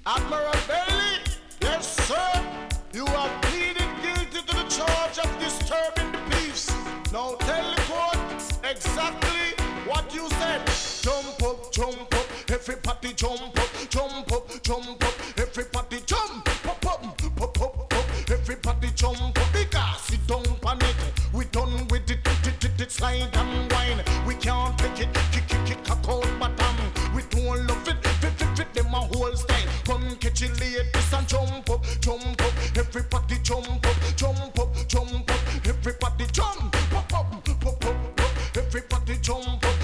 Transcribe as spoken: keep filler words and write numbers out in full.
Admiral Bailey, yes sir, you have pleaded guilty to the charge of disturbing the peace. Now tell the court exactly what you said. Jump up, jump up, everybody jump up, jump up, jump up, everybody jump up, up, up, up, up, up, everybody jump up, because it don't panic. We done with it, it, it, it, slide and wine. We can't take it, kick, kick, kick, a cold bottom. We don't love it, fit, fit, fit, them a whole style. Come catch it ladies and jump up, jump up, everybody jump up, jump up, jump up, everybody jump up, up, up, up, up, up, everybody jump up.